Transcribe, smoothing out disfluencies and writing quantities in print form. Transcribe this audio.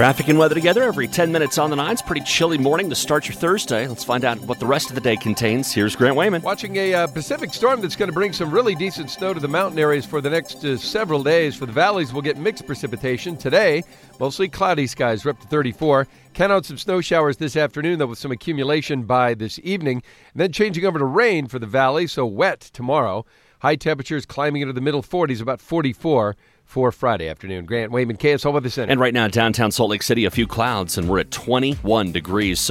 Traffic and weather together every 10 minutes on the 9. It's a pretty chilly morning to start your Thursday. Let's find out what the rest of the day contains. Here's Grant Wayman. Watching a Pacific storm that's going to bring some really decent snow to the mountain areas for the next several days. For the valleys, we'll get mixed precipitation. Today, mostly cloudy skies. We're up to 34. Count out some snow showers this afternoon, though, with some accumulation by this evening. And then changing over to rain for the valley, so wet tomorrow. High temperatures climbing into the middle 40s, about 44 for Friday afternoon. Grant Wayman, KSL Weather Center. And right now, downtown Salt Lake City, a few clouds, and we're at 21 degrees. So